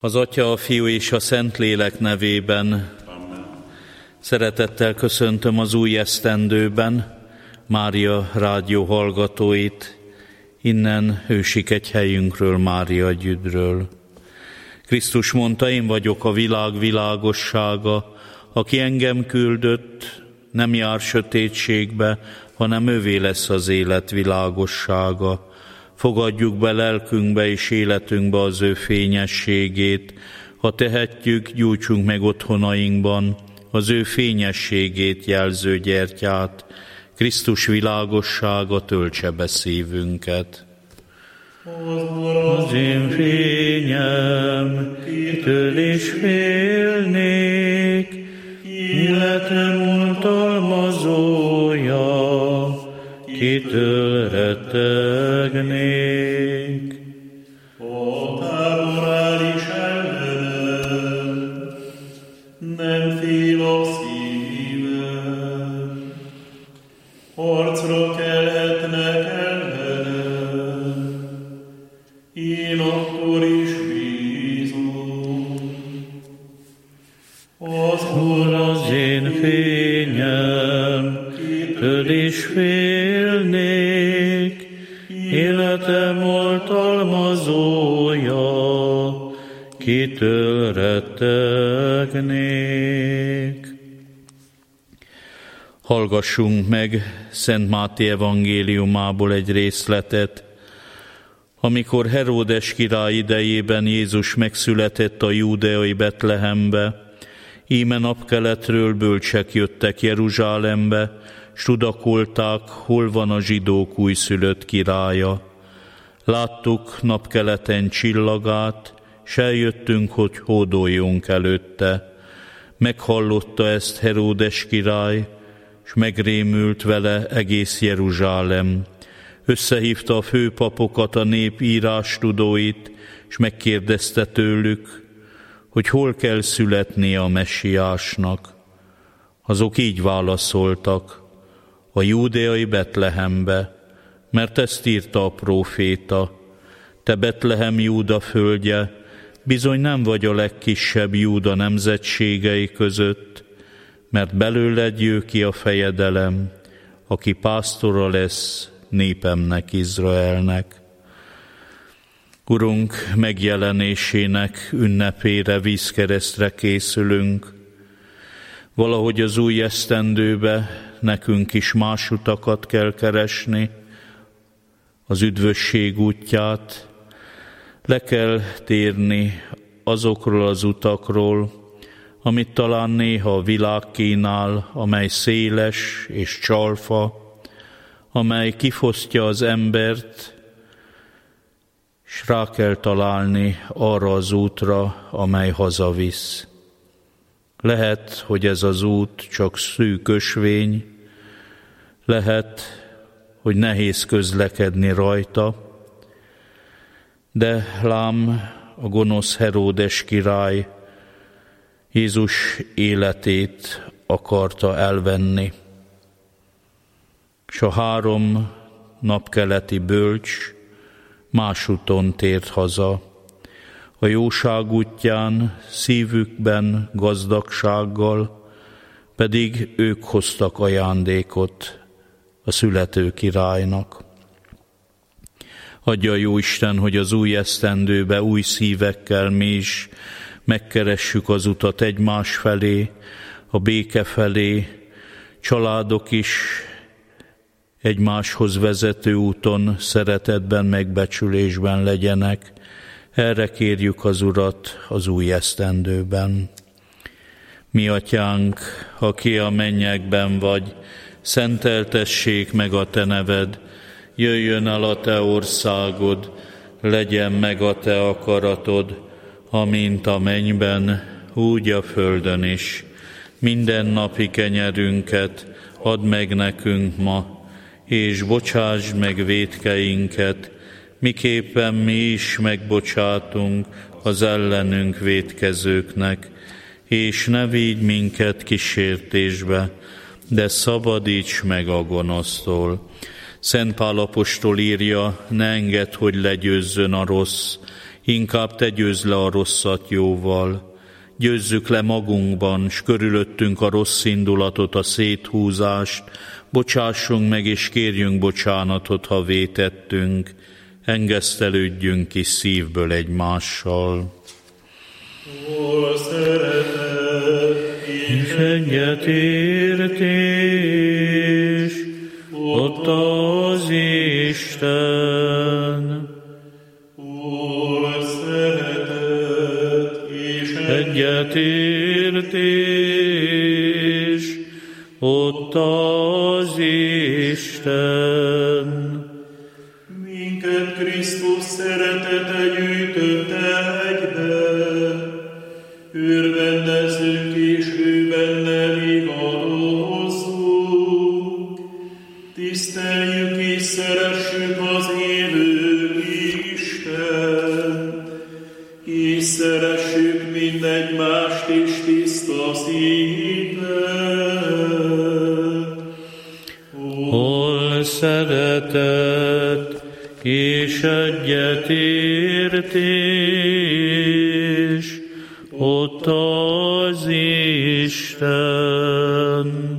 Az Atya, a Fiú és a Szentlélek nevében. Amen. Szeretettel köszöntöm az új esztendőben Mária rádió hallgatóit, innen Hősikegyhelyünkről, Mária Gyüdről. Krisztus mondta, én vagyok a világ világossága, aki engem küldött, nem jár sötétségbe, hanem övé lesz az élet világossága. Fogadjuk be lelkünkbe és életünkbe az ő fényességét. Ha tehetjük, gyújtsunk meg otthonainkban az ő fényességét jelző gyertyát. Krisztus világossága töltse be szívünket. Az én fényem, kitől is félnék, életem oltalmazója, kitől rettegnék. Ó, távorális ellenem, nem fél a szívem, harcra kelhetnek ellenem, én akkor is bízom. Az Úr az én fényem, kitől is félnék, életem oltalmazója, kitől rettegnék. Hallgassunk meg Szent Máté evangéliumából egy részletet. Amikor Heródes király idejében Jézus megszületett a júdeai Betlehembe, íme napkeletről bölcsek jöttek Jeruzsálembe, s tudakolták, hol van a zsidók újszülött királya. Láttuk napkeleten csillagát, s eljöttünk, hogy hódoljunk előtte. Meghallotta ezt Heródes király, s megrémült vele egész Jeruzsálem. Összehívta a főpapokat, a nép írástudóit, s megkérdezte tőlük, hogy hol kell születnie a messiásnak. Azok így válaszoltak, a júdeai Betlehembe, mert ezt írta a próféta. Te Betlehem Júda földje, bizony nem vagy a legkisebb Júda nemzetségei között, mert belőled jő ki a fejedelem, aki pásztora lesz népemnek, Izraelnek. Urunk megjelenésének ünnepére, vízkeresztre készülünk. Valahogy az új esztendőbe nekünk is más utakat kell keresni, az üdvösség útját. Le kell térni azokról az utakról, amit talán néha a világ kínál, amely széles és csalfa, amely kifosztja az embert, s rá kell találni arra az útra, amely hazavisz. Lehet, hogy ez az út csak szűk ösvény, lehet, hogy nehéz közlekedni rajta, de lám a gonosz Heródes király Jézus életét akarta elvenni. S a 3 napkeleti bölcs más úton tért haza. A jóság útján, szívükben gazdagsággal, pedig ők hoztak ajándékot a születő királynak. Adja a Jóisten, hogy az új esztendőbe új szívekkel mi is megkeressük az utat egymás felé, a béke felé, családok is egymáshoz vezető úton szeretetben, megbecsülésben legyenek. Erre kérjük az Urat az új esztendőben. Mi Atyánk, aki a mennyekben vagy, szenteltessék meg a Te neved, jöjjön el a Te országod, legyen meg a Te akaratod, amint a mennyben, úgy a földön is. Minden napi kenyerünket add meg nekünk ma, és bocsásd meg vétkeinket, miképpen mi is megbocsátunk az ellenünk vétkezőknek, és ne vigy minket kísértésbe, de szabadíts meg a gonosztól. Szent Pál apostol írja, ne engedd, hogy legyőzzön a rossz, Inkább te győzd le a rosszat jóval. Győzzük le magunkban, s körülöttünk a rossz indulatot, a széthúzást. Bocsássunk meg, és kérjünk bocsánatot, ha vétettünk. Engesztelődjünk ki szívből egymással. Ó, szeretet, és egyetértés, ott az Isten. Ó, szeretet, és Egyetértés, ott az Isten. minket Krisztus szeretete gyűjtötte egybe, örvendezzünk és ő benne vigarozzunk. Tiszteljük és szeressük az élő Istent, és szeressük mindegymást és tiszta szívvel. Hol szeretet és egyetértés, ott az Isten.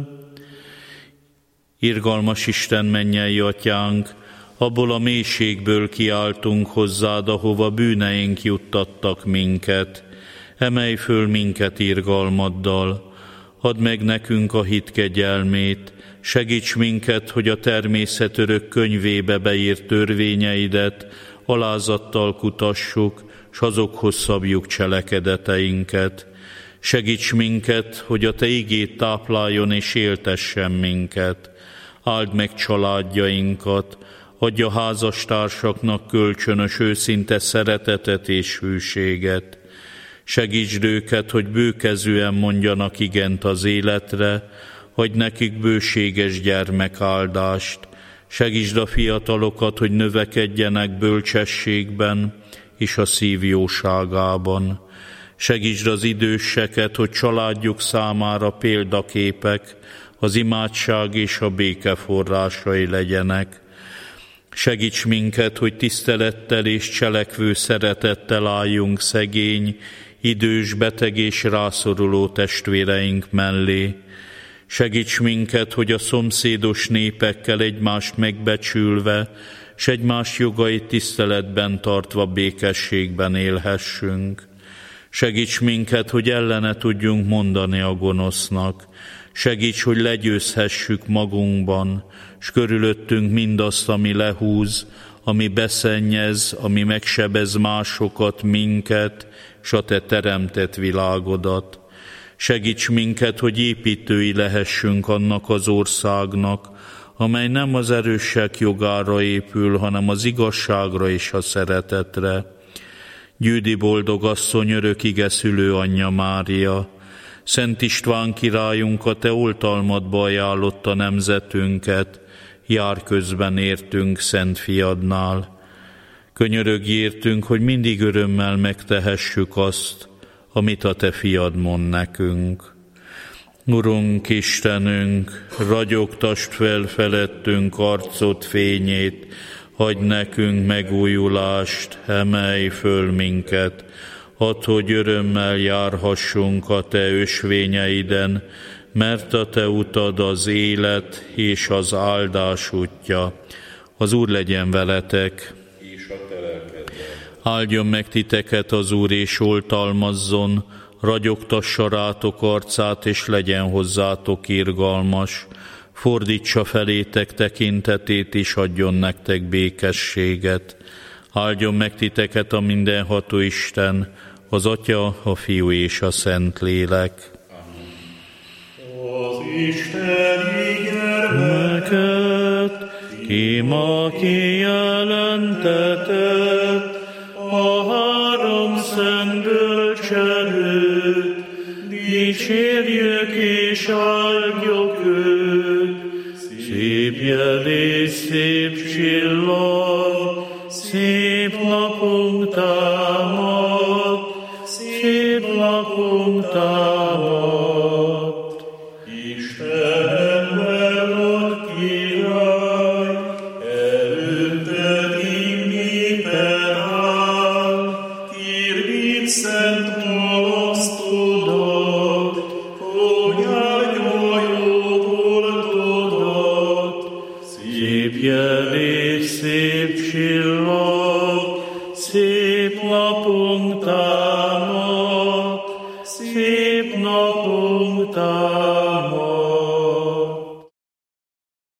Irgalmas Isten, mennyei Atyánk, abból a mélységből kiáltunk hozzád, ahova bűneink juttattak minket. Emelj föl minket irgalmaddal, add meg nekünk a hit kegyelmét, segíts minket, hogy a természetörök könyvébe beírt törvényeidet alázattal kutassuk, s azokhoz szabjuk cselekedeteinket. Segíts minket, hogy a te igét tápláljon és éltessen minket. Áld meg családjainkat, adj a házastársaknak kölcsönös őszinte szeretetet és hűséget. Segítsd őket, hogy bőkezűen mondjanak igent az életre, adj nekik bőséges gyermekáldást. Segítsd a fiatalokat, hogy növekedjenek bölcsességben és a szív jóságában. Segítsd az időseket, hogy családjuk számára példaképek, az imádság és a béke forrásai legyenek. Segíts minket, hogy tisztelettel és cselekvő szeretettel álljunk szegény, idős, beteg és rászoruló testvéreink mellé. Segíts minket, hogy a szomszédos népekkel egymást megbecsülve, s egymás jogait tiszteletben tartva békességben élhessünk. Segíts minket, hogy ellene tudjunk mondani a gonosznak. Segíts, hogy legyőzhessük magunkban, s körülöttünk mindazt, ami lehúz, ami beszennyez, ami megsebez másokat, minket, s a te teremtett világodat. Segíts minket, hogy építői lehessünk annak az országnak, amely nem az erősek jogára épül, hanem az igazságra és a szeretetre. Győdi boldogasszony, örök ige szülő anyja Mária, Szent István királyunk, a te oltalmadba ajánlotta nemzetünket, jár közben értünk Szent Fiadnál. Könyörögj értünk, hogy mindig örömmel megtehessük azt, amit a te fiad mond nekünk. Urunk Istenünk, ragyogtasd fel felettünk arcod fényét, adj nekünk megújulást, emelj föl minket, add, hogy örömmel járhassunk a te ösvényeiden, mert a te utad az élet és az áldás útja. Az Úr legyen veletek, és a te lelkeddel. áldjon meg titeket az Úr, és oltalmazzon, ragyogtassa rátok arcát, és legyen hozzátok irgalmas, fordítsa felétek tekintetét, és adjon nektek békességet. Áldjon meg titeket a mindenható Isten, az Atya, a Fiú és a Szentlélek. Az Isteni gyermeket, Ki ma kijelentetett a három szent bölcselőt, dicsérjük és áldjuk őt. Szép jel és szép csillag, szép napunk támad, szép napunk támad. Isten ember volt király, előtted néped áll, szent választódat, hogy áldja jó voltodat. Szép jel és szép csillag, szép napunk támad, szép napunk támad.